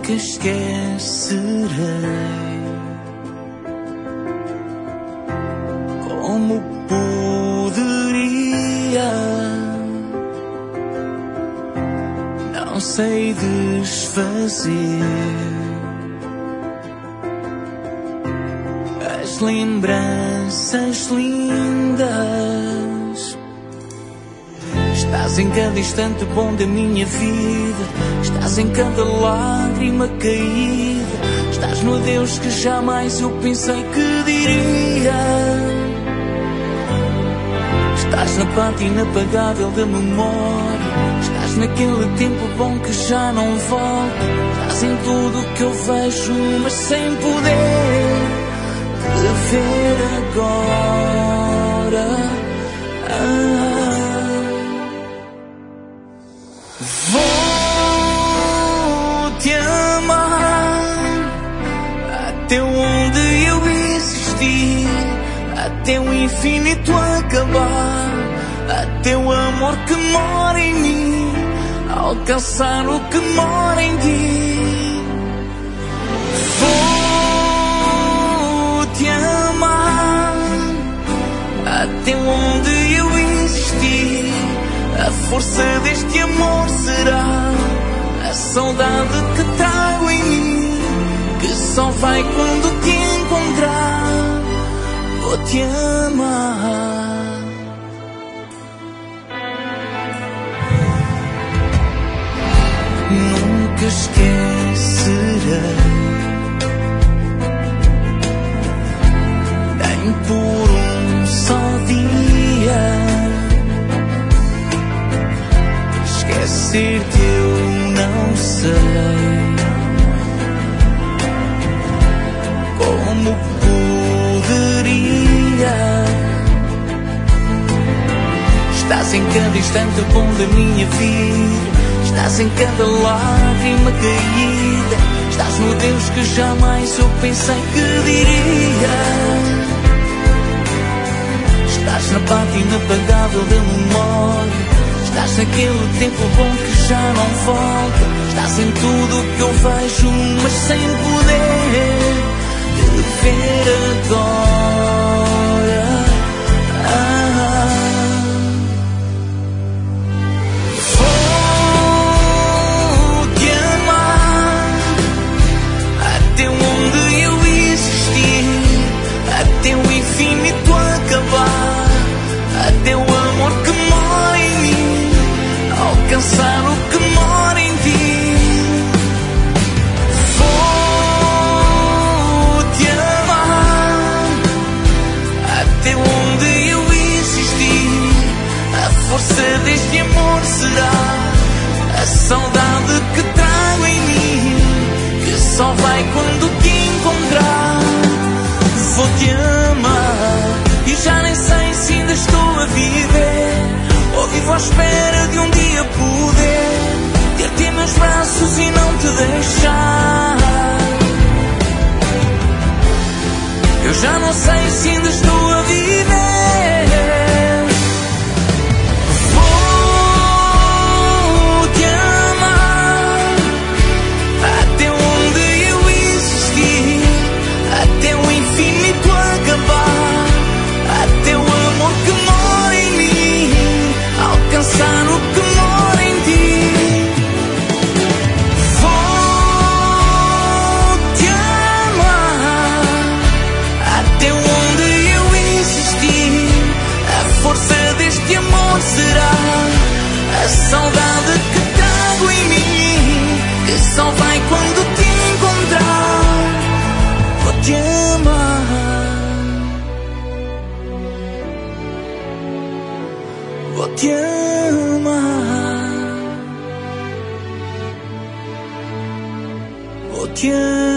nunca esquecerei. Como poderia? Não sei desfazer as lembranças lindas. Estás em cada instante bom da minha vida, estás em cada lágrima caída, estás no adeus que jamais eu pensei que diria. Estás na parte inapagável da memória, estás naquele tempo bom que já não volta, estás em tudo que eu vejo, mas sem poder te ver agora. Vou te amar até onde eu existir, até o infinito acabar, até o amor que mora em mim alcançar o que mora em ti. Vou te amar até onde eu existir, a força deste amor será a saudade que trago em mim, que só vai quando te encontrar. Vou te amar. Nunca esquecerei, nem por um só dia. Esquecer-te eu não sei. Como poderia? Estás em cada instante bom da minha vida, estás em cada lágrima caída, estás no Deus que jamais eu pensei que diria. Estás na parte inapagável da memória, estás naquele tempo bom que já não volta, estás em tudo que eu vejo, mas sem poder te ver agora. Vou te amar até onde eu existir, até o infinito acabar, até o amor que mora em mim alcançar o que mora em ti. Vou te amar até onde eu existir, a força deste amor será a saudade que trago em mim, que só vai quando te encontrar. Vou te amar e já nem sei se ainda estou a viver, ou vivo à espera de um dia poder ter-te em meus braços e não te deixar. Eu já não sei se ainda estou a viver. Vou te amar até onde eu existir, até o infinito acabar, até o amor que mora em mim alcançar o que mora em ti. Vou te amar até onde eu existir, a força deste amor será a saudade que trago em mim, que só vai quando te encontrar. Vou te amar, vou te amar, vou te amar.